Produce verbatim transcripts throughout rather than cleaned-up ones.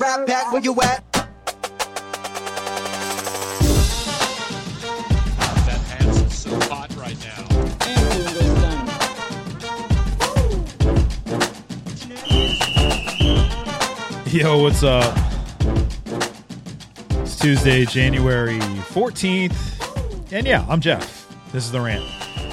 Rap back, where you at? That hand's so hot right now. Yo, what's up? It's Tuesday, January fourteenth. And yeah, I'm Jeff. This is The Rant.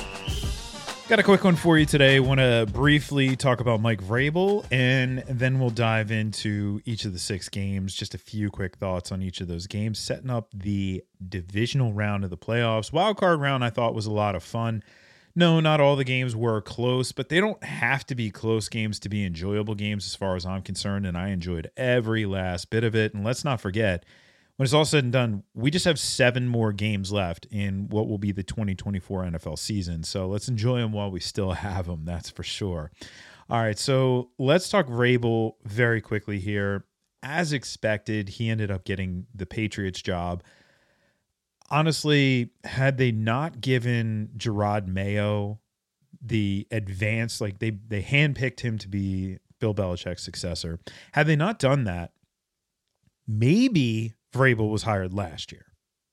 Got a quick one for you today. Want to briefly talk about Mike Vrabel, and then we'll dive into each of the six games. Just a few quick thoughts on each of those games, setting up the divisional round of the playoffs. Wild card round I thought was a lot of fun. No, not all the games were close, but they don't have to be close games to be enjoyable games as far as I'm concerned, and I enjoyed every last bit of it. And let's not forget, when it's all said and done, we just have seven more games left in what will be the twenty twenty-four N F L season. So let's enjoy them while we still have them, that's for sure. All right, so let's talk Vrabel very quickly here. As expected, he ended up getting the Patriots job. Honestly, had they not given Gerard Mayo the advance, like they they handpicked him to be Bill Belichick's successor, had they not done that, maybe Vrabel was hired last year.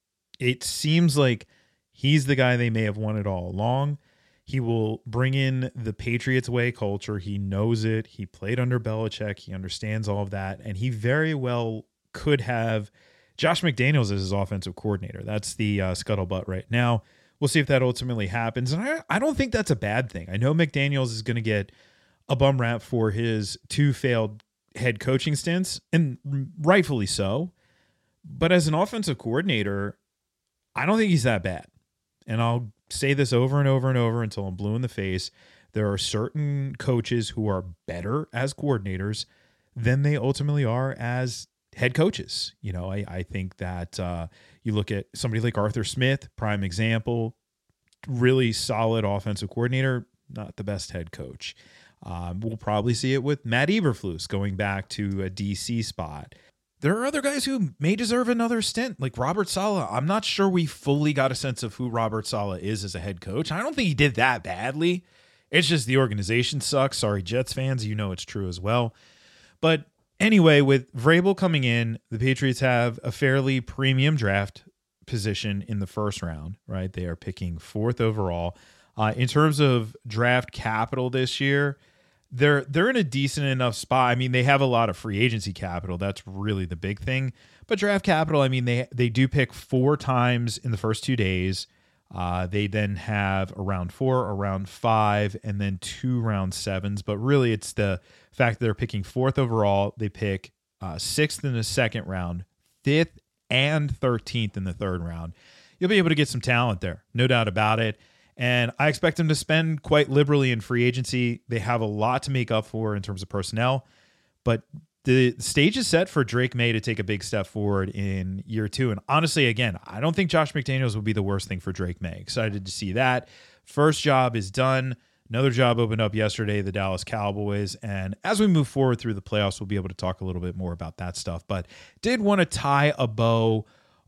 It seems like he's the guy they may have wanted all along. He will bring in the Patriots way culture. He knows it. He played under Belichick. He understands all of that. And he very well could have Josh McDaniels as his offensive coordinator. That's the uh, scuttlebutt right now. We'll see if that ultimately happens. And I, I don't think that's a bad thing. I know McDaniels is going to get a bum rap for his two failed head coaching stints, and rightfully so. But as an offensive coordinator, I don't think he's that bad. And I'll say this over and over and over until I'm blue in the face. There are certain coaches who are better as coordinators than they ultimately are as head coaches. You know, I, I think that uh, you look at somebody like Arthur Smith, prime example, really solid offensive coordinator, not the best head coach. Um, we'll probably see it with Matt Eberflus going back to a D C spot. There are other guys who may deserve another stint, like Robert Saleh. I'm not sure we fully got a sense of who Robert Saleh is as a head coach. I don't think he did that badly. It's just the organization sucks. Sorry, Jets fans, you know it's true as well. But anyway, with Vrabel coming in, the Patriots have a fairly premium draft position in the first round, right? They are picking fourth overall. Uh, in terms of draft capital this year, They're they're in a decent enough spot. I mean, they have a lot of free agency capital. That's really the big thing. But draft capital, I mean, they they do pick four times in the first two days. Uh, they then have a round four, a round five, and then two round sevens. But really, it's the fact that they're picking fourth overall. They pick uh, sixth in the second round, fifth and thirteenth in the third round. You'll be able to get some talent there, no doubt about it. And I expect them to spend quite liberally in free agency. They have a lot to make up for in terms of personnel, but the stage is set for Drake May to take a big step forward in year two. And honestly, again, I don't think Josh McDaniels will be the worst thing for Drake May. Excited to see that. First job is done. Another job opened up yesterday, the Dallas Cowboys. And as we move forward through the playoffs, we'll be able to talk a little bit more about that stuff. But did want to tie a bow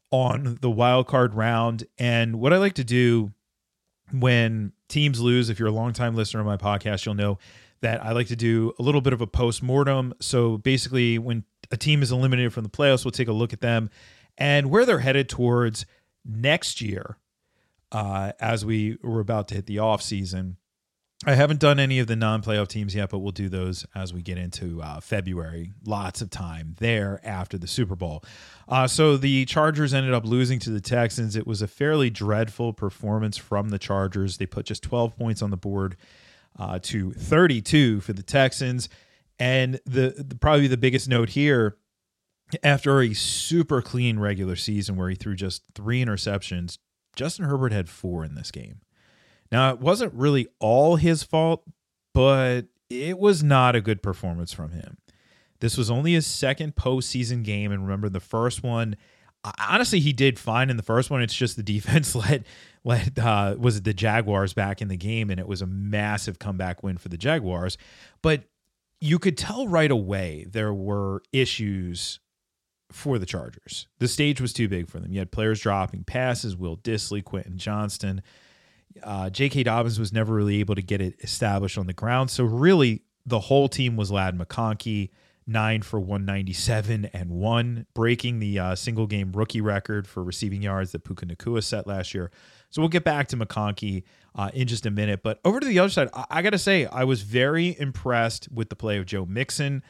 on the wild card round. And what I like to do when teams lose, if you're a longtime listener of my podcast, you'll know that I like to do a little bit of a post-mortem. So basically, when a team is eliminated from the playoffs, we'll take a look at them and where they're headed towards next year uh, as we were about to hit the offseason. I haven't done any of the non-playoff teams yet, but we'll do those as we get into uh, February. Lots of time there after the Super Bowl. Uh, so the Chargers ended up losing to the Texans. It was a fairly dreadful performance from the Chargers. They put just twelve points on the board uh, to thirty-two for the Texans. And the, the probably the biggest note here, after a super clean regular season where he threw just three interceptions, Justin Herbert had four in this game. Now, it wasn't really all his fault, but it was not a good performance from him. This was only his second postseason game, and remember the first one, honestly, he did fine in the first one. It's just the defense let, let uh, was it the Jaguars back in the game, and it was a massive comeback win for the Jaguars. But you could tell right away there were issues for the Chargers. The stage was too big for them. You had players dropping passes, Will Dissly, Quentin Johnston. Uh, J K. Dobbins was never really able to get it established on the ground. So really, the whole team was Ladd McConkey. nine for one ninety-seven and one, breaking the uh, single game rookie record for receiving yards that Puka Nacua set last year. So we'll get back to McConkey uh, in just a minute. But over to the other side, I, I got to say, I was very impressed with the play of Joe Mixon.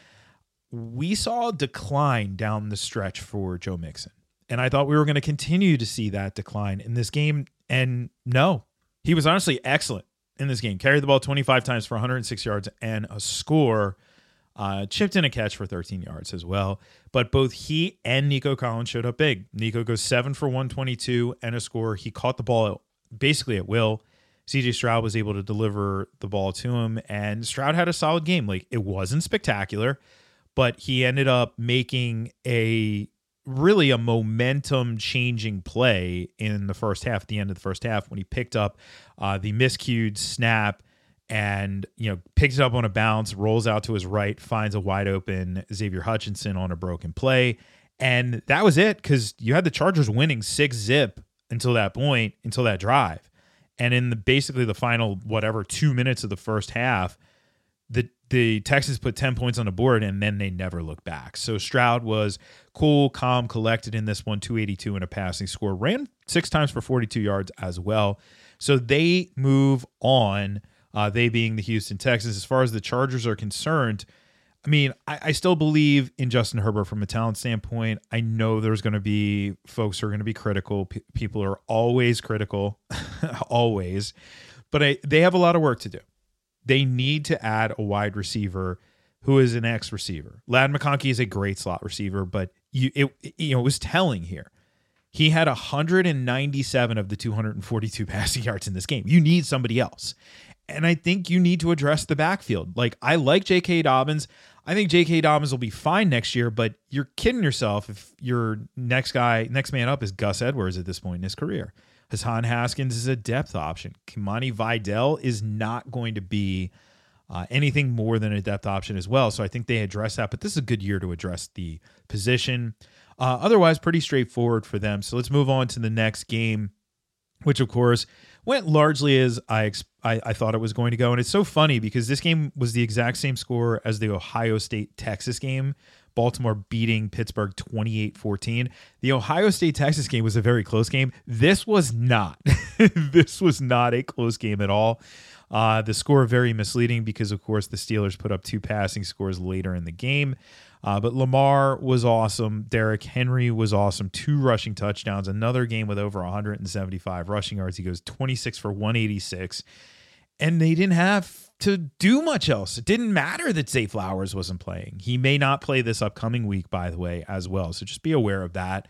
We saw a decline down the stretch for Joe Mixon. And I thought we were going to continue to see that decline in this game. And no, he was honestly excellent in this game. Carried the ball twenty-five times for one hundred six yards and a score. Uh, chipped in a catch for thirteen yards as well. But both he and Nico Collins showed up big. Nico goes seven for one twenty-two and a score. He caught the ball basically at will. C J Stroud was able to deliver the ball to him, and Stroud had a solid game. Like, it wasn't spectacular, but he ended up making a really a momentum changing play in the first half, at the end of the first half, when he picked up uh, the miscued snap and, you know, picks it up on a bounce, rolls out to his right, finds a wide open Xavier Hutchinson on a broken play. And that was it, because you had the Chargers winning six zip until that point, until that drive. And in the basically the final, whatever, two minutes of the first half, the the Texans put ten points on the board, and then they never looked back. So Stroud was cool, calm, collected in this one, two eighty-two in a passing score. Ran six times for forty-two yards as well. So they move on. Uh, they being the Houston Texans. As far as the Chargers are concerned, I mean, I, I still believe in Justin Herbert from a talent standpoint. I know there's going to be folks who are going to be critical. P- people are always critical, always. But I, they have a lot of work to do. They need to add a wide receiver who is an ex-receiver. Ladd McConkey is a great slot receiver, but you, it, you know, it was telling here. He had one hundred ninety-seven of the two hundred forty-two passing yards in this game. You need somebody else. And I think you need to address the backfield. Like, I like J K. Dobbins. I think J K. Dobbins will be fine next year, but you're kidding yourself if your next guy, next man up is Gus Edwards at this point in his career. Hassan Haskins is a depth option. Kimani Vidal is not going to be uh, anything more than a depth option as well. So I think they address that, but this is a good year to address the position. Uh, otherwise, pretty straightforward for them. So let's move on to the next game, which, of course, went largely as I, I I thought it was going to go. And it's so funny because this game was the exact same score as the Ohio State-Texas game, Baltimore beating Pittsburgh twenty-eight fourteen. The Ohio State-Texas game was a very close game. This was not. This was not a close game at all. Uh, the score very misleading because, of course, the Steelers put up two passing scores later in the game. Uh, but Lamar was awesome. Derrick Henry was awesome. Two rushing touchdowns. Another game with over one hundred seventy-five rushing yards. He goes twenty-six for one eighty-six. And they didn't have to do much else. It didn't matter that Zay Flowers wasn't playing. He may not play this upcoming week, by the way, as well. So just be aware of that.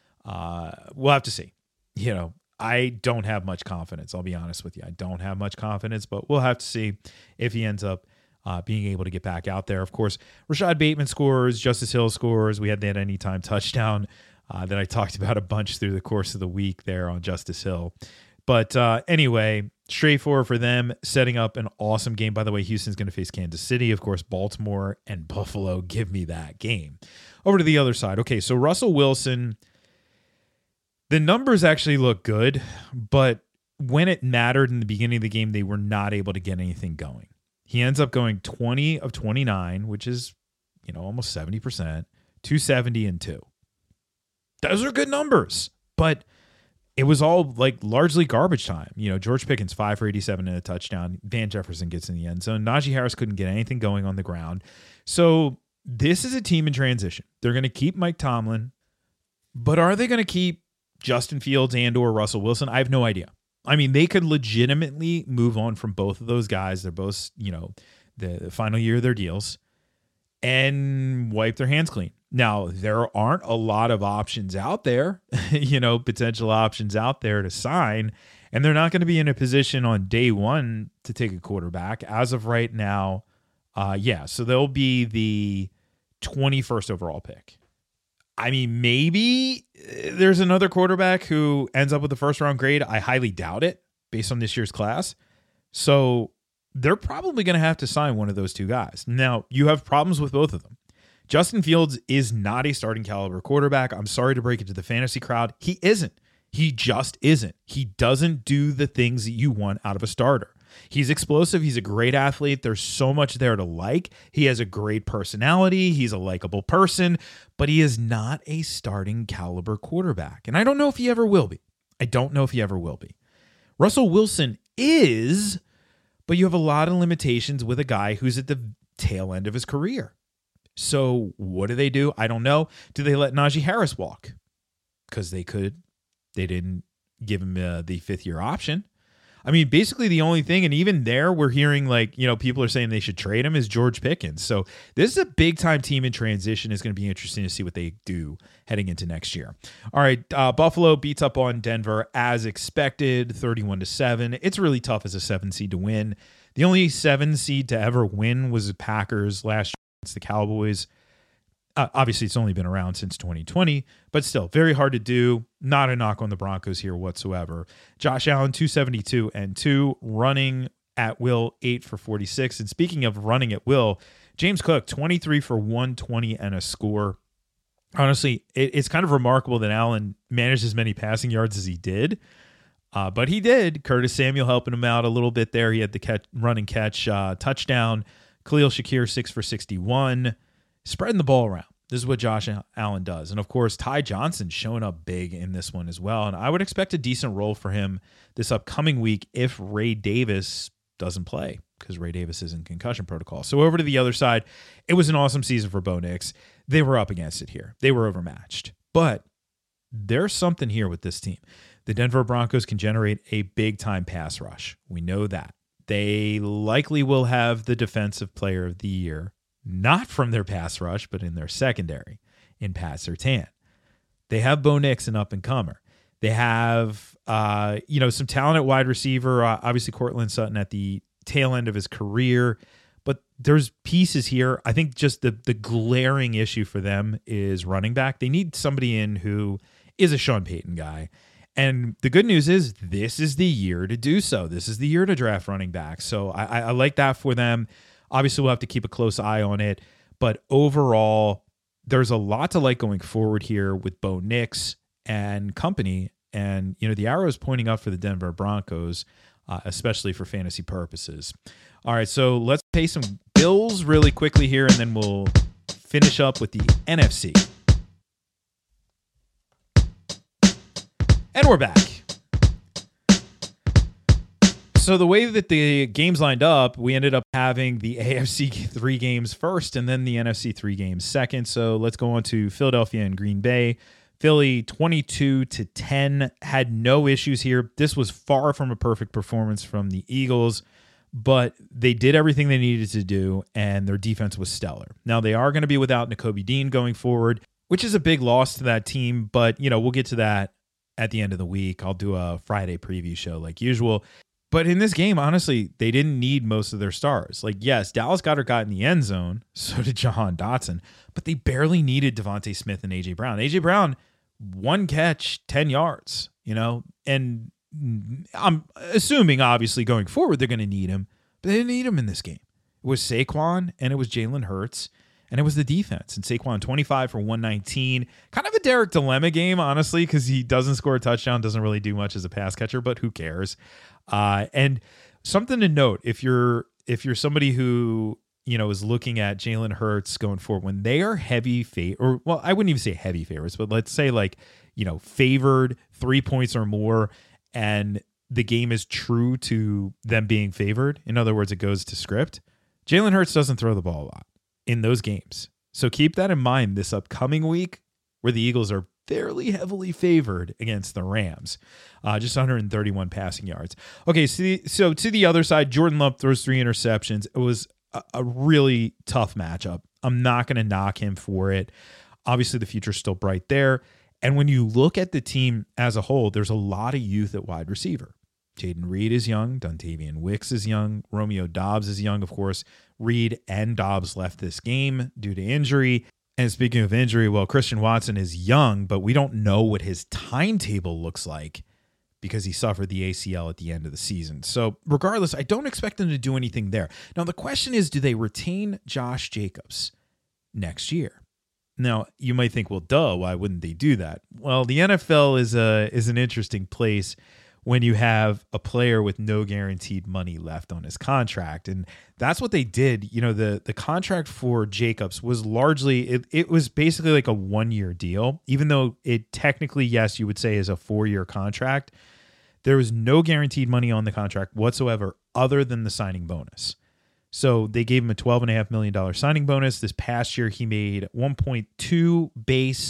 Uh, we'll have to see. You know, I don't have much confidence. I'll be honest with you. I don't have much confidence, but we'll have to see if he ends up Uh, being able to get back out there. Of course, Rashad Bateman scores, Justice Hill scores. We had that anytime touchdown uh, that I talked about a bunch through the course of the week there on Justice Hill. But uh, anyway, straightforward for them, setting up an awesome game. By the way, Houston's going to face Kansas City. Of course, Baltimore and Buffalo. Give me that game. Over to the other side. Okay, so Russell Wilson, the numbers actually look good, but when it mattered in the beginning of the game, they were not able to get anything going. He ends up going twenty of twenty-nine, which is, you know, almost seventy percent, two seventy and two. Those are good numbers, but it was all like largely garbage time. You know, George Pickens, five for eighty-seven and a touchdown. Van Jefferson gets in the end zone. Najee Harris couldn't get anything going on the ground. So this is a team in transition. They're going to keep Mike Tomlin, but are they going to keep Justin Fields and or Russell Wilson? I have no idea. I mean, they could legitimately move on from both of those guys. They're both, you know, the, the final year of their deals and wipe their hands clean. Now, there aren't a lot of options out there, you know, potential options out there to sign, and they're not going to be in a position on day one to take a quarterback. As of right now, uh, yeah, so they'll be the twenty-first overall pick. I mean, maybe there's another quarterback who ends up with the first round grade. I highly doubt it based on this year's class. So they're probably going to have to sign one of those two guys. Now, you have problems with both of them. Justin Fields is not a starting caliber quarterback. I'm sorry to break it to the fantasy crowd. He isn't. He just isn't. He doesn't do the things that you want out of a starter. He's explosive. He's a great athlete. There's so much there to like. He has a great personality. He's a likable person, but he is not a starting caliber quarterback. And I don't know if he ever will be. I don't know if he ever will be. Russell Wilson is, but you have a lot of limitations with a guy who's at the tail end of his career. So what do they do? I don't know. Do they let Najee Harris walk? Because they could. They didn't give him uh, the fifth year option. I mean, basically the only thing, and even there we're hearing like, you know, people are saying they should trade him, is George Pickens. So this is a big time team in transition. It's going to be interesting to see what they do heading into next year. All right. Uh, Buffalo beats up on Denver as expected, thirty-one to seven. It's really tough as a seven seed to win. The only seven seed to ever win was the Packers last year against the Cowboys. Uh, obviously, it's only been around since twenty twenty, but still very hard to do. Not a knock on the Broncos here whatsoever. Josh Allen, two seventy-two and two, running at will, eight for forty-six. And speaking of running at will, James Cook, twenty-three for one twenty and a score. Honestly, it, it's kind of remarkable that Allen managed as many passing yards as he did, uh, but he did. Curtis Samuel helping him out a little bit there. He had the catch, run and catch uh, touchdown. Khalil Shakir, six for sixty-one. Spreading the ball around. This is what Josh Allen does. And, of course, Ty Johnson showing up big in this one as well. And I would expect a decent role for him this upcoming week if Ray Davis doesn't play, because Ray Davis is in concussion protocol. So over to the other side, it was an awesome season for Bo Nix. They were up against it here. They were overmatched. But there's something here with this team. The Denver Broncos can generate a big-time pass rush. We know that. They likely will have the Defensive Player of the Year, not from their pass rush, but in their secondary, in Pat Surtain. They have Bo Nix, an up-and-comer. They have, uh, you know, some talent at wide receiver. Uh, obviously, Cortland Sutton at the tail end of his career. But there's pieces here. I think just the the glaring issue for them is running back. They need somebody in who is a Sean Payton guy. And the good news is this is the year to do so. This is the year to draft running back. So I, I, I like that for them. Obviously, we'll have to keep a close eye on it. But overall, there's a lot to like going forward here with Bo Nix and company. And, you know, the arrow is pointing up for the Denver Broncos, uh, especially for fantasy purposes. All right, so let's pay some bills really quickly here, and then we'll finish up with the N F C. And we're back. So the way that the games lined up, we ended up having the A F C three games first and then the N F C three games second. So let's go on to Philadelphia and Green Bay. Philly twenty-two to ten, had no issues here. This was far from a perfect performance from the Eagles, but they did everything they needed to do, and their defense was stellar. Now, they are going to be without Nakobe Dean going forward, which is a big loss to that team, but, you know, we'll get to that at the end of the week. I'll do a Friday preview show like usual. But in this game, honestly, they didn't need most of their stars. Like, yes, Dallas Goedert got in the end zone, so did Jahan Dotson, but they barely needed Devontae Smith and A J Brown. A J Brown, one catch, ten yards, you know, and I'm assuming, obviously, going forward, they're going to need him, but they didn't need him in this game. It was Saquon, and it was Jalen Hurts, and it was the defense. And Saquon, twenty-five for one nineteen. Kind of a Derek Dilemma game, honestly, because he doesn't score a touchdown, doesn't really do much as a pass catcher, but who cares? Uh, and something to note, if you're if you're somebody who, you know, is looking at Jalen Hurts going forward, when they are heavy favorite, or well, I wouldn't even say heavy favorites, but let's say like, you know, favored three points or more, and the game is true to them being favored. In other words, it goes to script. Jalen Hurts doesn't throw the ball a lot in those games. So keep that in mind this upcoming week where the Eagles are fairly heavily favored against the Rams. Uh, just one hundred thirty-one passing yards. Okay, so, the, so to the other side, Jordan Love throws three interceptions. It was a, a really tough matchup. I'm not going to knock him for it. Obviously, the future's still bright there. And when you look at the team as a whole, there's a lot of youth at wide receiver. Jaden Reed is young. Dontavian Wicks is young. Romeo Doubs is young. Of course, Reed and Doubs left this game due to injury. And speaking of injury, well, Christian Watson is young, but we don't know what his timetable looks like because he suffered the A C L at the end of the season. So regardless, I don't expect them to do anything there. Now, the question is, do they retain Josh Jacobs next year? Now, you might think, well, duh, why wouldn't they do that? Well, the N F L is a is an interesting place when you have a player with no guaranteed money left on his contract. And that's what they did. You know, the the contract for Jacobs was largely, it, it was basically like a one-year deal, even though it technically, yes, you would say is a four-year contract. There was no guaranteed money on the contract whatsoever other than the signing bonus. So they gave him a twelve point five million dollars signing bonus. This past year, he made one point two base,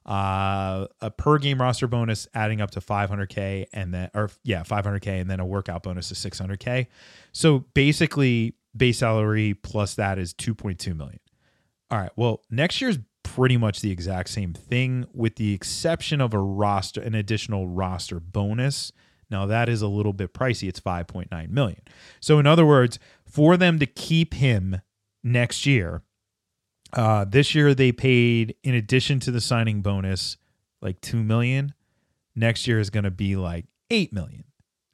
uh, a per game roster bonus adding up to five hundred K, and then, or yeah, five hundred K, and then a workout bonus of six hundred K. So basically, base salary plus that is two point two million. All right. Well, next year's pretty much the exact same thing, with the exception of a roster, an additional roster bonus. Now that is a little bit pricey. It's five point nine million. So in other words, for them to keep him next year, uh, this year they paid, in addition to the signing bonus, like two million. Next year is going to be like eight million.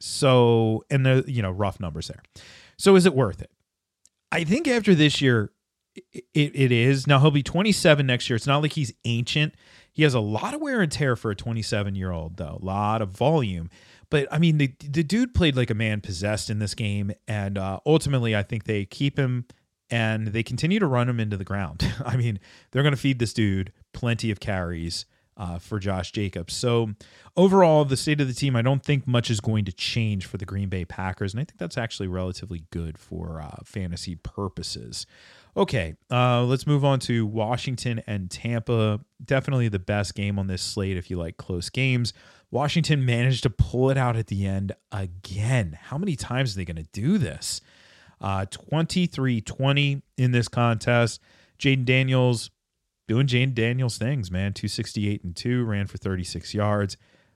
So, and the, you know, rough numbers there. So is it worth it? I think after this year, it, it is. Now he'll be twenty-seven next year. It's not like he's ancient. He has a lot of wear and tear for a twenty-seven-year-old, though. A lot of volume. But, I mean, the the dude played like a man possessed in this game, and uh, ultimately I think they keep him and they continue to run him into the ground. I mean, they're going to feed this dude plenty of carries uh, for Josh Jacobs. So, overall, the state of the team, I don't think much is going to change for the Green Bay Packers, and I think that's actually relatively good for uh, fantasy purposes. Okay, uh, let's move on to Washington and Tampa. Definitely the best game on this slate if you like close games. Washington managed to pull it out at the end again. How many times are they going to do this? Uh, twenty-three twenty in this contest. Jaden Daniels doing Jaden Daniels things, man. two sixty-eight and two, ran for thirty-six yards.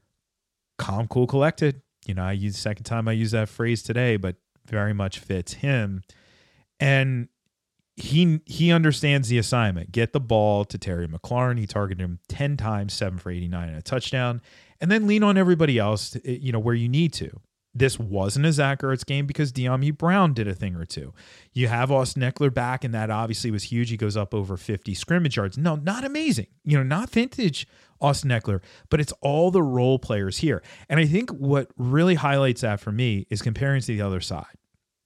Calm, cool, collected. You know, I used second time I used that phrase today, but very much fits him. And he he understands the assignment. Get the ball to Terry McLaurin. He targeted him ten times, seven for eighty-nine and a touchdown. And then lean on everybody else, to, you know, where you need to. This wasn't a Zach Ertz game because De'Ami Brown did a thing or two. You have Austin Eckler back, and that obviously was huge. He goes up over fifty scrimmage yards. No, not amazing. You know, not vintage Austin Eckler, but it's all the role players here. And I think what really highlights that for me is comparing to the other side.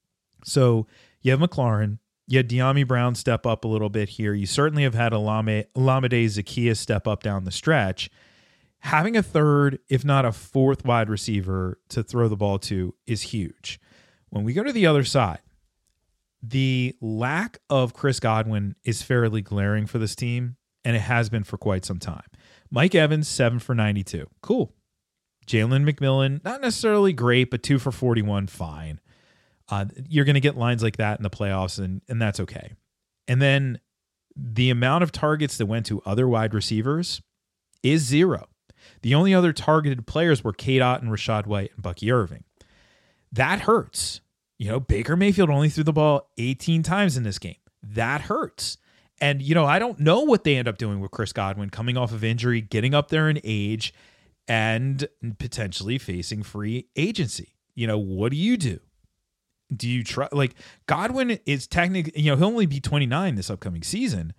So you have McLaurin. You had De'Ami Brown step up a little bit here. You certainly have had Olamide Zaccheaus step up down the stretch. Having a third, if not a fourth wide receiver to throw the ball to is huge. When we go to the other side, the lack of Chris Godwin is fairly glaring for this team, and it has been for quite some time. Mike Evans, seven for ninety-two. Cool. Jalen McMillan, not necessarily great, but two for forty-one, fine. Uh, you're going to get lines like that in the playoffs, and, and that's okay. And then the amount of targets that went to other wide receivers is zero. The only other targeted players were Cade Otton, Rachaad White, and Bucky Irving. That hurts. You know, Baker Mayfield only threw the ball eighteen times in this game. That hurts. And, you know, I don't know what they end up doing with Chris Godwin coming off of injury, getting up there in age, and potentially facing free agency. You know, what do you do? Do you try? Like, Godwin is technically, you know, he'll only be twenty-nine this upcoming season,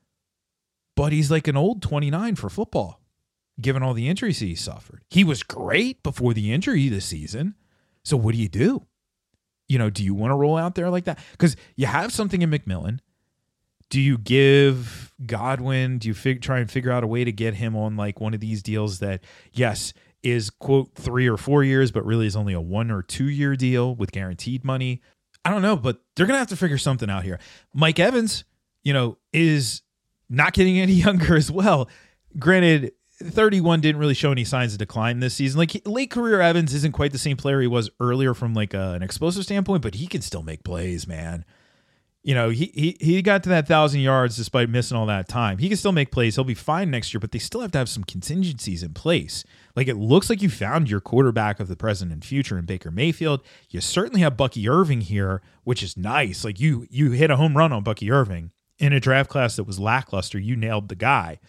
but he's like an old twenty-nine for football, given all the injuries he suffered. He was great before the injury this season. So what do you do? You know, do you want to roll out there like that? Because you have something in McMillan. Do you give Godwin, do you fig- try and figure out a way to get him on like one of these deals that, yes, is, quote, three or four years, but really is only a one or two year deal with guaranteed money? I don't know, but they're going to have to figure something out here. Mike Evans, you know, is not getting any younger as well. Granted, thirty-one didn't really show any signs of decline this season. Like, late career Evans isn't quite the same player he was earlier from like a, an explosive standpoint, but he can still make plays, man. You know, he he he got to that thousand yards despite missing all that time. He can still make plays. He'll be fine next year, but they still have to have some contingencies in place. Like, it looks like you found your quarterback of the present and future in Baker Mayfield. You certainly have Bucky Irving here, which is nice. Like, you you hit a home run on Bucky Irving in a draft class that was lackluster. You nailed the guy.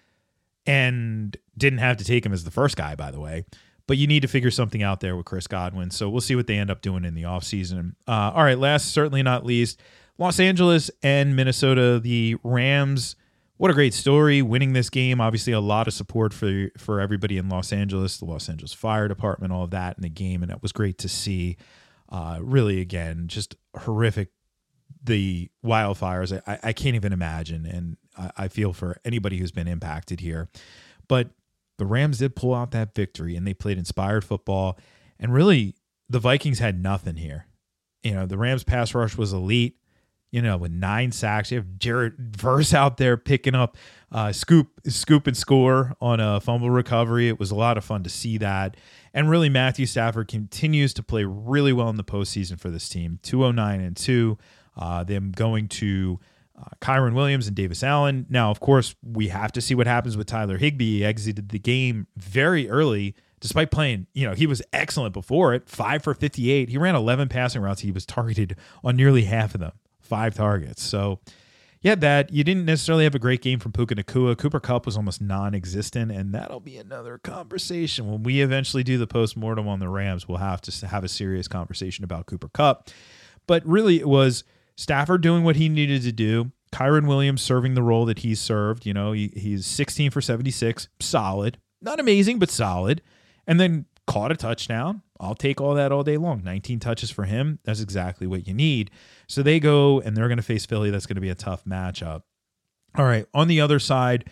And didn't have to take him as the first guy, by the way. But you need to figure something out there with Chris Godwin. So we'll see what they end up doing in the offseason. Uh, all right, last, certainly not least, Los Angeles and Minnesota. The Rams what a great story winning this game. Obviously, a lot of support for for everybody in Los Angeles, the Los Angeles Fire Department, all of that in the game, and it was great to see. Uh, really, again, just horrific. The wildfires, I, I can't even imagine, and I, I feel for anybody who's been impacted here. But the Rams did pull out that victory, and they played inspired football. And really, the Vikings had nothing here. You know, the Rams pass rush was elite. You know, with nine sacks, you have Jared Verse out there picking up uh, scoop, scoop and score on a fumble recovery. It was a lot of fun to see that. And really, Matthew Stafford continues to play really well in the postseason for this team. two oh nine and two. Uh, them going to uh, Kyron Williams and Davis Allen. Now, of course, we have to see what happens with Tyler Higbee. He exited the game very early, despite playing, you know, he was excellent before it. five for fifty-eight. He ran eleven passing routes. He was targeted on nearly half of them. Five targets. So, yeah, that you didn't necessarily have a great game from Puka Nacua. Cooper Kupp was almost non-existent, and that'll be another conversation. When we eventually do the postmortem on the Rams, we'll have to have a serious conversation about Cooper Kupp. But really, it was Stafford doing what he needed to do. Kyron Williams serving the role that he served. You know, he, he's sixteen for seventy-six. Solid. Not amazing, but solid. And then caught a touchdown. I'll take all that all day long. nineteen touches for him. That's exactly what you need. So they go, and they're going to face Philly. That's going to be a tough matchup. All right, on the other side,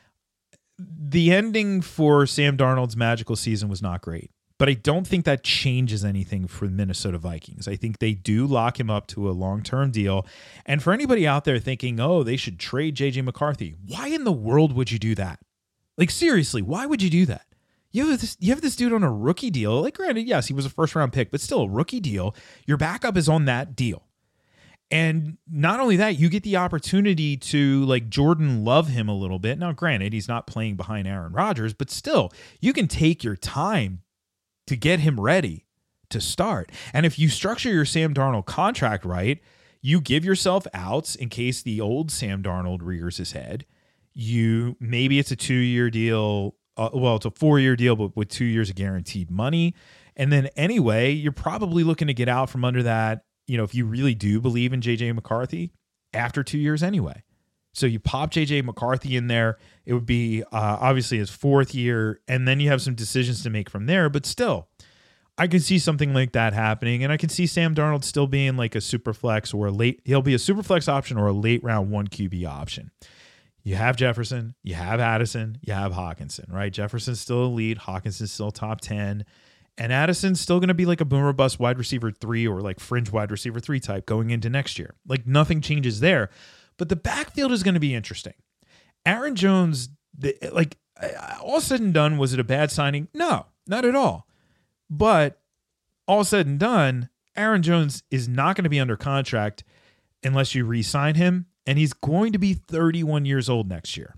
the ending for Sam Darnold's magical season was not great. But I don't think that changes anything for the Minnesota Vikings. I think they do lock him up to a long-term deal. And for anybody out there thinking, oh, they should trade J J McCarthy, why in the world would you do that? Like, seriously, why would you do that? You have this, you have this dude on a rookie deal. Like, granted, yes, he was a first-round pick, but still a rookie deal. Your backup is on that deal. And not only that, you get the opportunity to, like, Jordan Love him a little bit. Now, granted, he's not playing behind Aaron Rodgers, but still, you can take your time to get him ready to start. And if you structure your Sam Darnold contract right, you give yourself outs in case the old Sam Darnold rears his head. You maybe it's a two-year deal. Uh, well, it's a four-year deal, but with two years of guaranteed money. And then anyway, you're probably looking to get out from under that, you know, if you really do believe in J J McCarthy, after two years anyway. So you pop J J McCarthy in there. It would be uh, obviously his fourth year, and then you have some decisions to make from there. But still, I can see something like that happening, and I can see Sam Darnold still being like a super flex or a late. He'll be a super flex option or a late round one Q B option. You have Jefferson, you have Addison, you have Hawkinson, right? Jefferson's still elite, Hawkinson's still top ten, and Addison's still going to be like a boomer bust wide receiver three or like fringe wide receiver three type going into next year. Like nothing changes there, but the backfield is going to be interesting. Aaron Jones, the, like all said and done, was it a bad signing? No, not at all. But all said and done, Aaron Jones is not going to be under contract unless you re-sign him. And he's going to be thirty-one years old next year.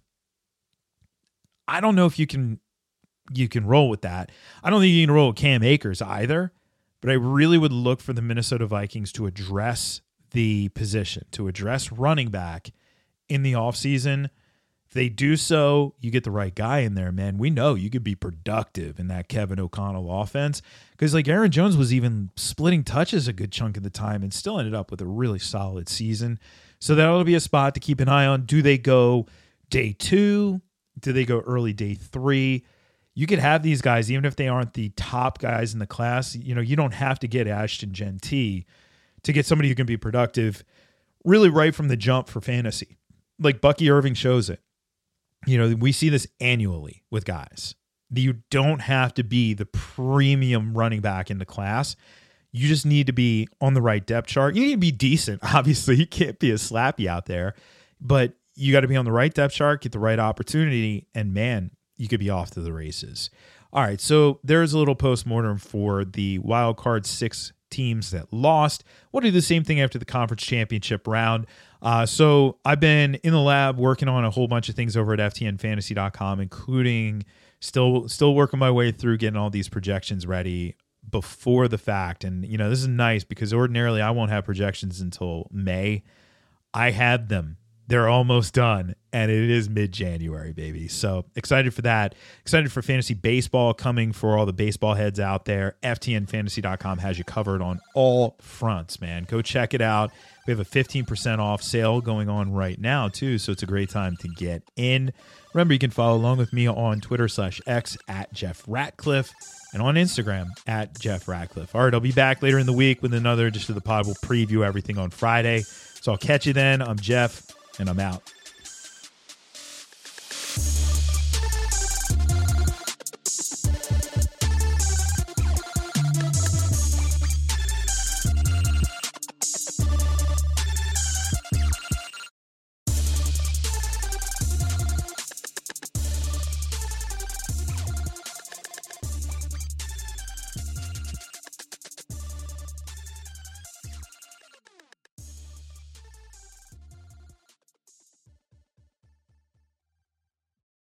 I don't know if you can you can roll with that. I don't think you can roll with Cam Akers either, but I really would look for the Minnesota Vikings to address the position, to address running back in the offseason. If they do so, you get the right guy in there, man. We know you could be productive in that Kevin O'Connell offense because like Aaron Jones was even splitting touches a good chunk of the time and still ended up with a really solid season. So that'll be a spot to keep an eye on. Do they go day two? Do they go early day three? You could have these guys, even if they aren't the top guys in the class. You know, you don't have to get Ashton Genty to get somebody who can be productive really right from the jump for fantasy. Like Bucky Irving shows it. You know, we see this annually with guys. You don't have to be the premium running back in the class. You just need to be on the right depth chart. You need to be decent. Obviously, you can't be a slappy out there, but you got to be on the right depth chart, get the right opportunity, and man, you could be off to the races. All right, so there's a little postmortem for the wild card six teams that lost. We'll do the same thing after the conference championship round. Uh, so I've been in the lab working on a whole bunch of things over at F T N fantasy dot com, including still still working my way through getting all these projections ready before the fact. And, you know, this is nice because ordinarily I won't have projections until May. I had them they're almost done, and it is mid-January, baby. So excited for that. Excited for fantasy baseball coming for all the baseball heads out there. F T N fantasy dot com has you covered on all fronts, man. Go check it out. We have a fifteen percent off sale going on right now, too, so it's a great time to get in. Remember, you can follow along with me on Twitter slash X at Jeff Ratcliffe and on Instagram at Jeff Ratcliffe. All right, I'll be back later in the week with another edition of the pod. We'll preview everything on Friday. So I'll catch you then. I'm Jeff, and I'm out.